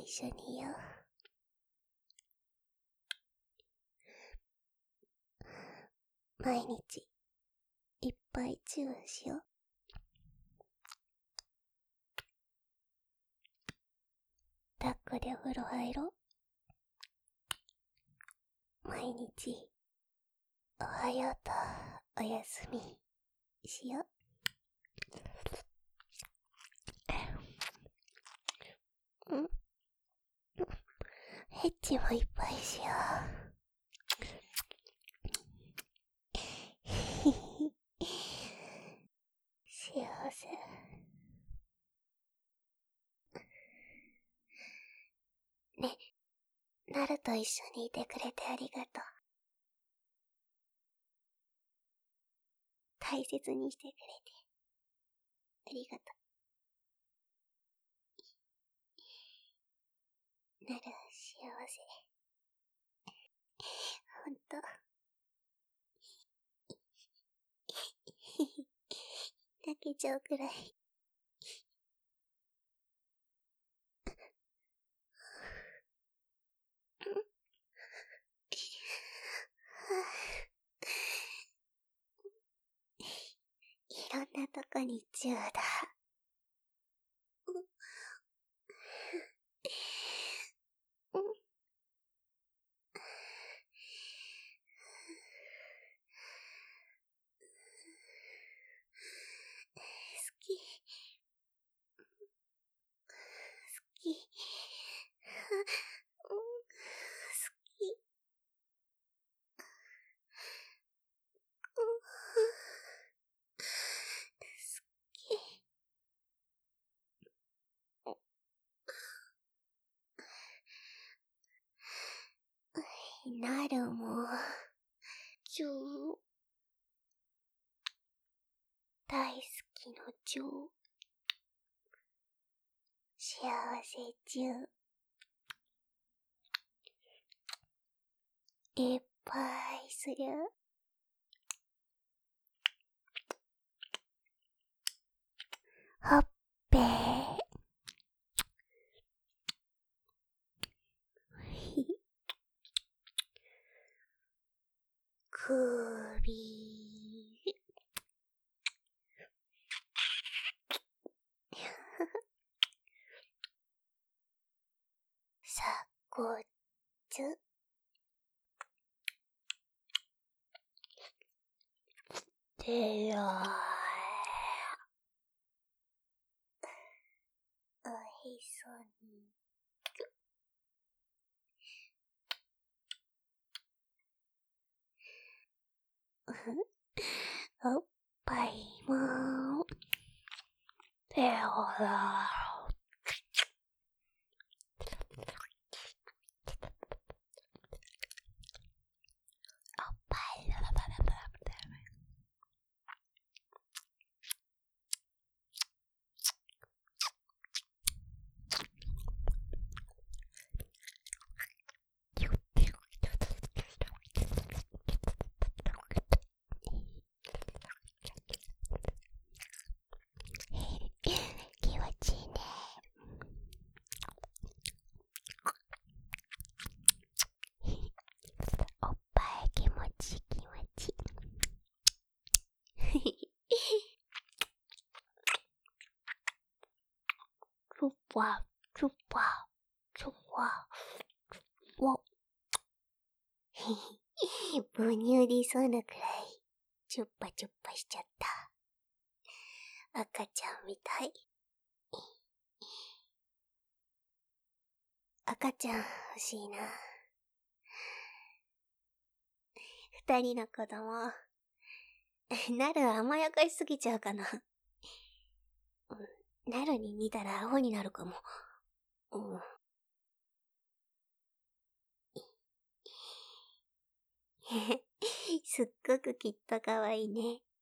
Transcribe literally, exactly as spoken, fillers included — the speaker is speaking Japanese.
一緒にいよう。毎日いっぱいチューしよう。抱っこでお風呂入ろう。毎日おはようとおやすみしよう。うん。ヘッチもいっぱいしよう。幸せ。ね、なると一緒にいてくれてありがとう。大切にしてくれてありがとう。なる幸せ。ほんと。泣けちゃうくらい。いろんなとこにチューだ。うん。好き。好き。好き。なるも、チュー。大好きのチュー。幸せチュー。いっぱいする。ほっぺー。くびー。鎖骨。でらー。おへそに。おっぱいも。でらー。気持ちいいね。おっぱい気持ちいい気持ちいい。チュッパチュッパチュッパわ母乳出そうなくらいチュッパチュッパしちゃった。赤ちゃんみたい。赤ちゃん欲しいな。二人の子供。なる甘やかしすぎちゃうかな。うん、なるに似たらアホになるかも。うん。すっごくきっと可愛いね。